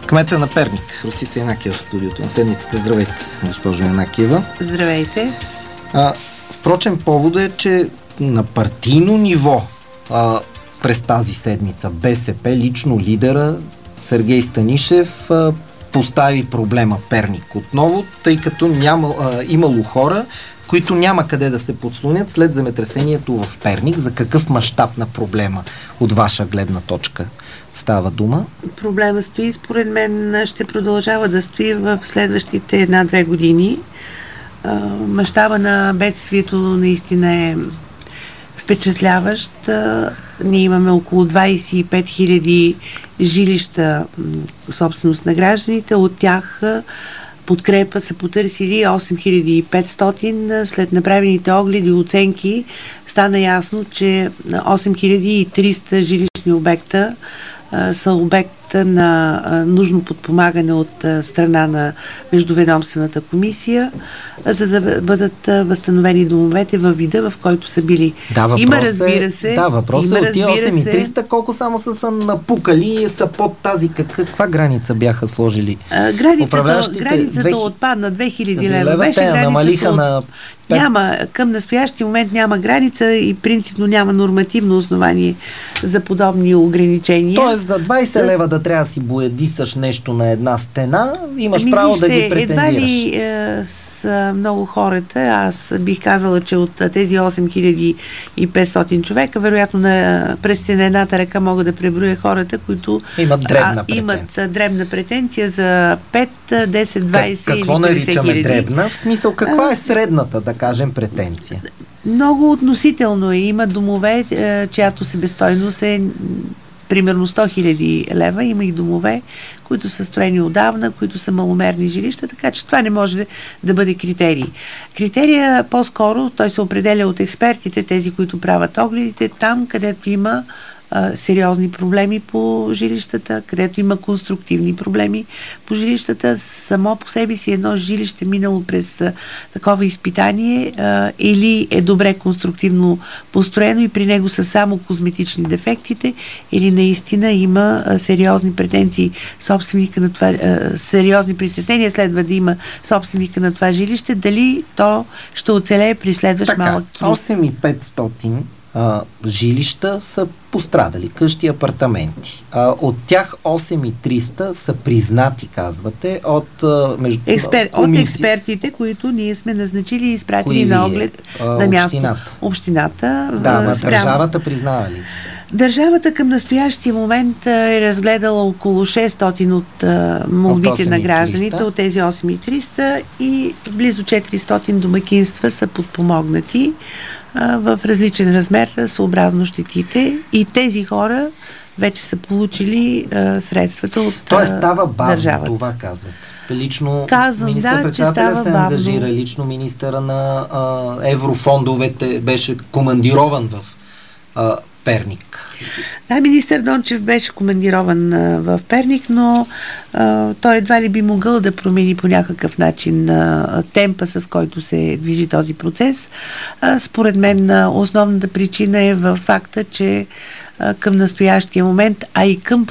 Кмета на Перник, Росица Янакиева в студиото на седмицата. Здравейте, госпожо Янакиева. Здравейте. Впрочем, поводът е, че на партийно ниво през тази седмица БСП, лично лидера Сергей Станишев, постави проблема Перник отново, тъй като имало хора, които няма къде да се подслонят след земетресението в Перник. За какъв мащаб на проблема от ваша гледна точка става дума? Проблема стои, според мен ще продължава да стои в следващите 1-2 години. Мащаба на бедствието наистина е впечатляващ. Ние имаме около 25 000 жилища, собственост на гражданите. От тях подкрепа са потърсили 8500. След направените огледи и оценки стана ясно, че 8300 жилищни обекта са обект на нужно подпомагане от страна на Междуведомствената комисия, за да бъдат възстановени домовете във вида, в който са били. Въпросът е от тия 8300, колко само са напукали и са под тази, каква граница бяха сложили? Границата отпадна 2000 лева. Беше намалиха на 5... Към настоящия момент няма граница и принципно няма нормативно основание за подобни ограничения. Тоест за 20 лева да трябва да си боядисаш нещо на една стена, имаш право да ги претендираш. Едва ли са много хората. Аз бих казала, че от тези 8500 човека, вероятно през на едната ръка мога да преброя хората, които имат дребна претенция за 5, 10, 20 или 50 хиляди. Какво наричаме дребна? В смисъл, каква е средната, да кажем, претенция? Много относително е. Има домове, чиято себестойност е примерно 100 000 лева. Има и домове, които са строени отдавна, които са маломерни жилища, така че това не може да бъде критерий. Критерия по-скоро, той се определя от експертите, тези, които правят огледите, там, където има сериозни проблеми по жилищата, където има конструктивни проблеми по жилищата. Само по себе си едно жилище минало през такова изпитание или е добре конструктивно построено и при него са само козметични дефектите, или наистина има сериозни претенции собственика на това, сериозни притеснения следва да има собственика на това жилище, дали то ще оцелее при следващ малък труд. 8500 жилища са пострадали, къщи, апартаменти. От тях 8300 са признати, казвате, от експертите, които ние сме назначили и изпратили на оглед на място. Общината. Държавата признава ли? Държавата към настоящия момент е разгледала около 600 от молбите на гражданите, от тези 8300, и близо 400 домакинства са подпомогнати в различен размер съобразно щетите, и тези хора вече са получили средствата от държавата. Тоест става бавно, това казвате. Лично министър-председателя се ангажира, лично министъра на еврофондовете беше командирован в Перник. Да, министър Дончев беше командирован в Перник, но той едва ли би могъл да промени по някакъв начин темпа, с който се движи този процес. Според мен основната причина е в факта, че към настоящия момент, а и към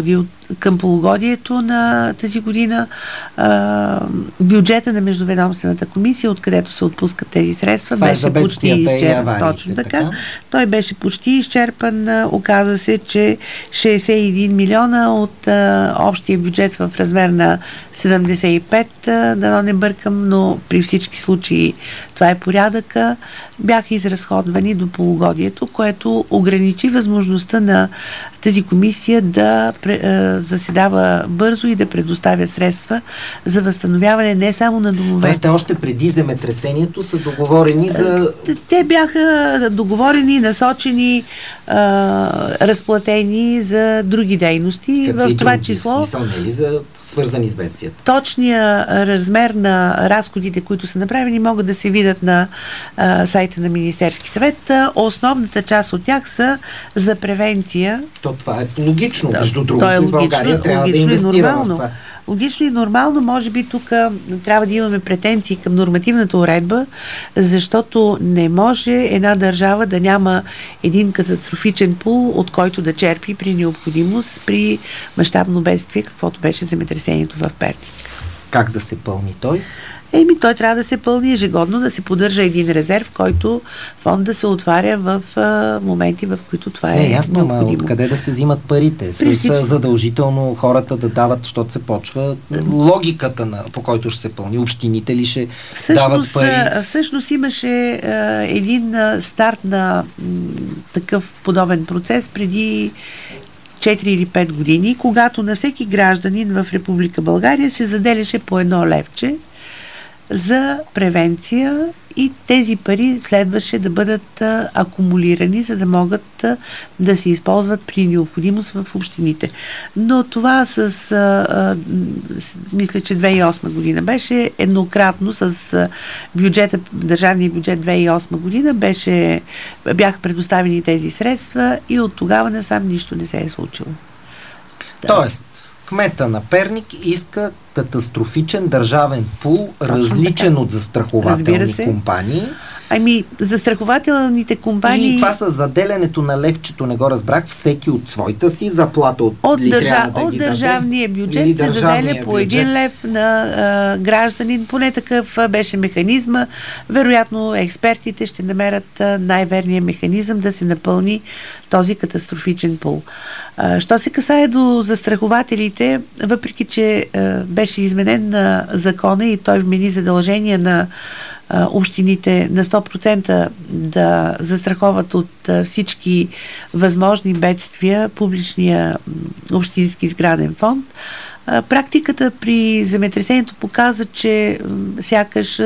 полугодието на тази година, бюджета на Междуведомствената комисия, откъдето се отпускат тези средства, беше почти изчерпан. Точно така. Той беше почти изчерпан. Оказа се, че 61 милиона от общия бюджет в размер на 75, дано не бъркам, но при всички случаи това е порядъка, бяха изразходвани до полугодието, което ограничи възможността на тази комисия да заседава бързо и да предоставя средства за възстановяване не само на домовете. Тоест, още преди земетресението са договорени за... Те бяха договорени, насочени, разплатени за други дейности. Какви в това други? число... Смисъл, не ли за свързани с бедствията? Точния размер на разходите, които са направени, могат да се видят на сайта на Министерски съвет. Основната част от тях са за превенция. Това е логично, между другото. То е логично. България трябва да инвестира в това. Логично и нормално, може би тук трябва да имаме претенции към нормативната уредба, защото не може една държава да няма един катастрофичен пул, от който да черпи при необходимост, при мащабно бедствие, каквото беше земетресението в Перник. Как да се пълни той? Той трябва да се пълни ежегодно, да се поддържа един резерв, който фонд да се отваря в моменти, в които това е ясно, необходимо. Откъде да се взимат парите? Задължително хората да дават, защото се почва логиката, по който ще се пълни. Общините ли ще дават пари? Всъщност имаше един старт на такъв подобен процес преди 4 или 5 години, когато на всеки гражданин в Република България се заделяше по 1 левче за превенция и тези пари следваше да бъдат акумулирани, за да могат да се използват при необходимост в общините. Но това мисля, че 2008 година беше еднократно с бюджета, държавния бюджет 2008 година бяха предоставени тези средства и от тогава насам нищо не се е случило. Тоест, кмета на Перник иска катастрофичен държавен пул, различен от застрахователни компании. Застрахователните компании... И това с заделянето на левчето, не го разбрах, всеки от своята си заплата от държавния бюджет се заделя по 1 лев на гражданин. Поне такъв беше механизма. Вероятно експертите ще намерят най-верния механизъм да се напълни този катастрофичен пул. Що се касае до застрахователите, въпреки че беше изменен на закона и той вмени задължения на общините на 100% да застраховат от всички възможни бедствия публичния общински сграден фонд. Практиката при земетресението показа, че сякаш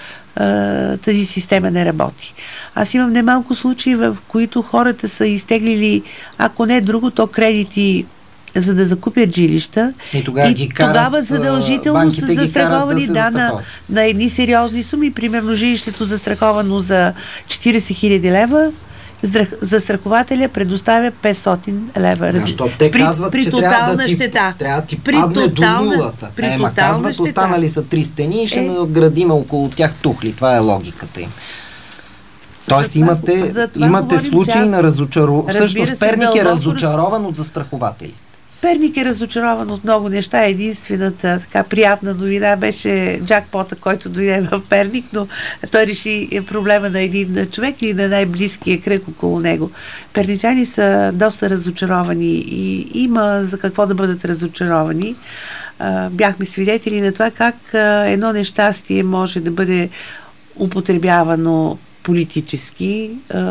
тази система не работи. Аз имам немалко случаи, в които хората са изтеглили, ако не друго, то кредити, за да закупят жилища. И тогава задължително са застраховани на едни сериозни суми. Примерно жилището застраховано за 40 000 лева, застрахователя предоставя 500 лева. Защото те казват, че трябва да ти падне до нулата. Казват, останали са 3 стени и ще наградим около тях тухли. Това е логиката им. Тоест имате случаи на разочароване. Всъщност Перник е разочарован от застрахователи. Перник е разочарован от много неща. Единствената така приятна новина беше джакпота, който дойде в Перник, но той реши проблема на един човек и на най-близкия кръг около него. Перничани са доста разочаровани и има за какво да бъдат разочаровани. Бяхме свидетели на това как едно нещастие може да бъде употребявано политически,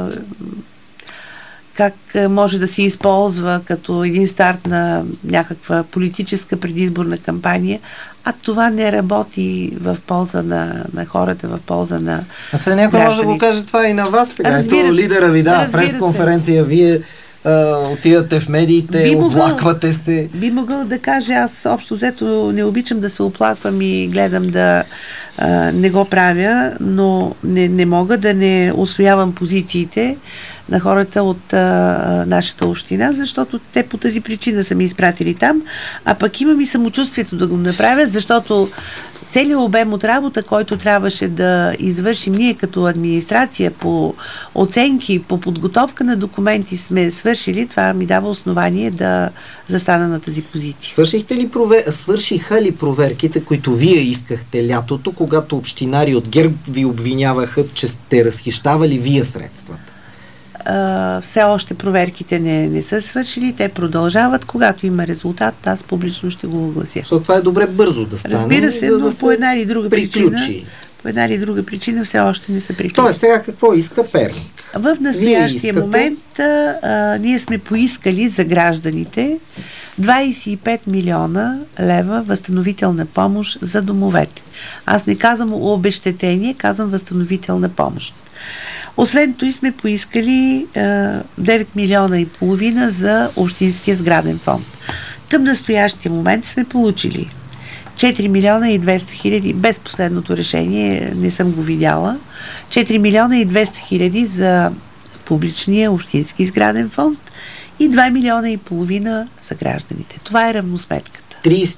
как може да се използва като един старт на някаква политическа предизборна кампания, а това не работи в полза на хората, в полза на някой може да го каже това и на вас сега. Лидера ви дава пресконференция, вие отивате в медиите, оплаквате се. Би могъл да каже, аз общо взето не обичам да се оплаквам и гледам да не го правя, но не мога да не усвоявам позициите на хората от нашата община, защото те по тази причина са ми изпратили там, а пък имам и самочувствието да го направя, защото целият обем от работа, който трябваше да извършим ние като администрация по оценки, по подготовка на документи сме свършили, това ми дава основание да застана на тази позиция. Свършиха ли проверките, които вие искахте лятото, когато общинари от ГЕРБ ви обвиняваха, че сте разхищавали вие средствата? Все още проверките не са свършили, те продължават. Когато има резултат, аз публично ще го оглася. Защото това е добре бързо да стане. Разбира се, но по една или друга причина все още не са приключили. Тоест сега какво иска Перник? В настоящия момент ние сме поискали за гражданите 25 милиона лева възстановителна помощ за домовете. Аз не казвам обезщетение, казвам възстановителна помощ. Освен това сме поискали 9 милиона и половина за общинския сграден фонд. Към настоящия момент сме получили 4 милиона и 200 хиляди, без последното решение, не съм го видяла, 4 милиона и 200 хиляди за публичния общински сграден фонд и 2,5 милиона за гражданите. Това е равносметката.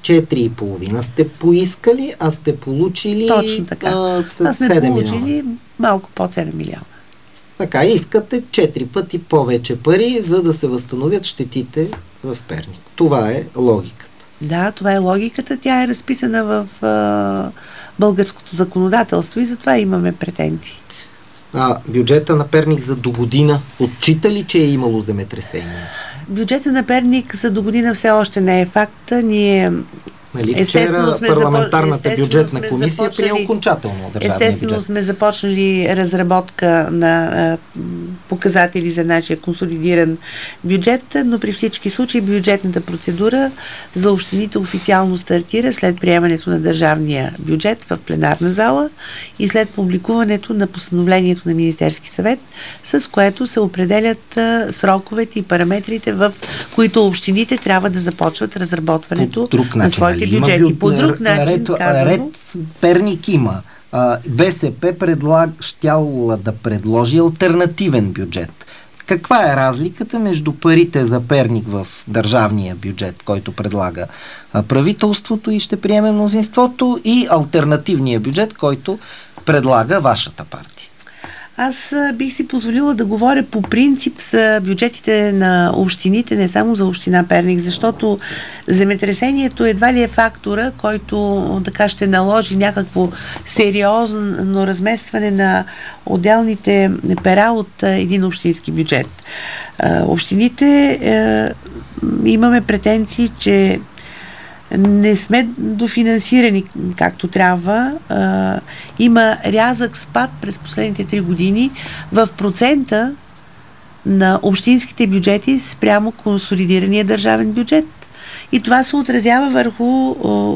34,5 сте поискали, а сте получили точно така. 7 сме получили милиона. малко под 7 милиона. Така, искате 4 пъти повече пари, за да се възстановят щетите в Перник. Това е логиката. Да, това е логиката. Тя е разписана в българското законодателство и затова имаме претенции. Бюджета на Перник за догодина отчита ли, че е имало земетресение? Бюджета на Перник за догодина все още не е факт. Ние вчера парламентарната бюджетна комисия прие окончателно държавния бюджет. Естествено сме започнали разработка на показатели за нашия консолидиран бюджет, но при всички случаи бюджетната процедура за общините официално стартира след приемането на държавния бюджет в пленарна зала и след публикуването на постановлението на Министерски съвет, с което се определят сроковете и параметрите, в които общините трябва да започват разработването на своите бюджети. По друг начин, казано... Ред Перник има. БСП щяла да предложи алтернативен бюджет. Каква е разликата между парите за Перник в държавния бюджет, който предлага правителството и ще приеме мнозинството, и алтернативния бюджет, който предлага вашата партия? Аз бих си позволила да говоря по принцип за бюджетите на общините, не само за община Перник, защото земетресението едва ли е фактора, който така ще наложи някакво сериозно разместване на отделните пера от един общински бюджет. Общините имаме претенции, че не сме дофинансирани както трябва. Има рязък спад през последните 3 години в процента на общинските бюджети спрямо консолидирания държавен бюджет. И това се отразява върху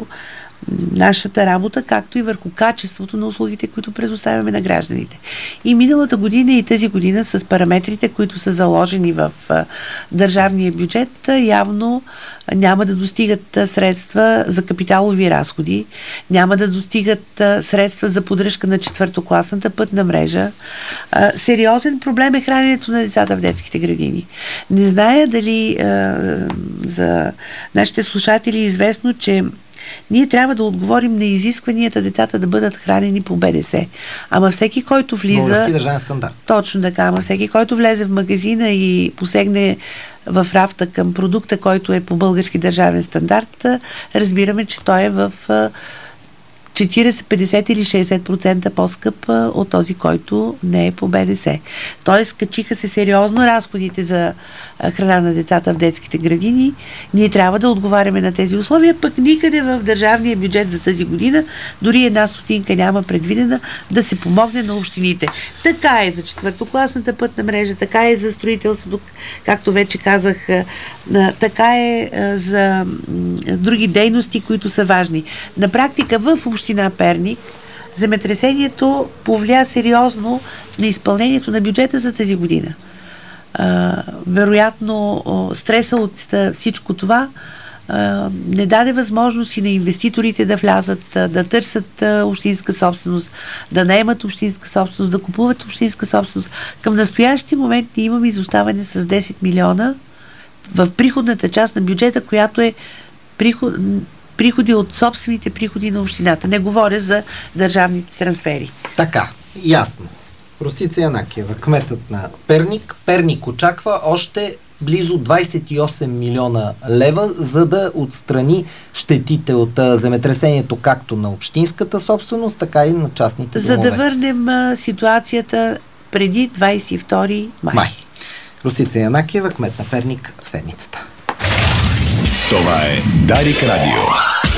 нашата работа, както и върху качеството на услугите, които предоставяме на гражданите. И миналата година и тази година с параметрите, които са заложени в държавния бюджет, явно няма да достигат средства за капиталови разходи, няма да достигат средства за поддръжка на четвъртокласната пътна мрежа. Сериозен проблем е храненето на децата в детските градини. Не зная дали за нашите слушатели е известно, че ние трябва да отговорим на изискванията децата да бъдат хранени по БДС. Ама всеки, който влиза... Български държавен стандарт. Точно така. Ама всеки, който влезе в магазина и посегне в рафта към продукта, който е по български държавен стандарт, разбираме, че той е в 40, 50 или 60% по-скъп от този, който не е по БДС. Тоест, качиха се сериозно разходите за храна на децата в детските градини. Ние трябва да отговаряме на тези условия, пък никъде в държавния бюджет за тази година дори 1 стотинка няма предвидена да се помогне на общините. Така е за четвъртокласната пътна мрежа, така е за строителството, както вече казах, така е за други дейности, които са важни. На практика в община Перник земетресението повлия сериозно на изпълнението на бюджета за тази година. Вероятно стреса от всичко това не даде възможност и на инвеститорите да влязат, да търсят общинска собственост, да наемат общинска собственост, да купуват общинска собственост. Към настоящия момент ние имаме изоставане с 10 милиона в приходната част на бюджета, която е приходи от собствените приходи на общината. Не говоря за държавните трансфери. Така, ясно. Росица Янакиева, кметът на Перник. Перник очаква още близо 28 милиона лева, за да отстрани щетите от земетресението както на общинската собственост, така и на частните домове. За да върнем ситуацията преди 22 май. Росица Янакиева, кмет на Перник в седмицата. Това е Дарик Радио.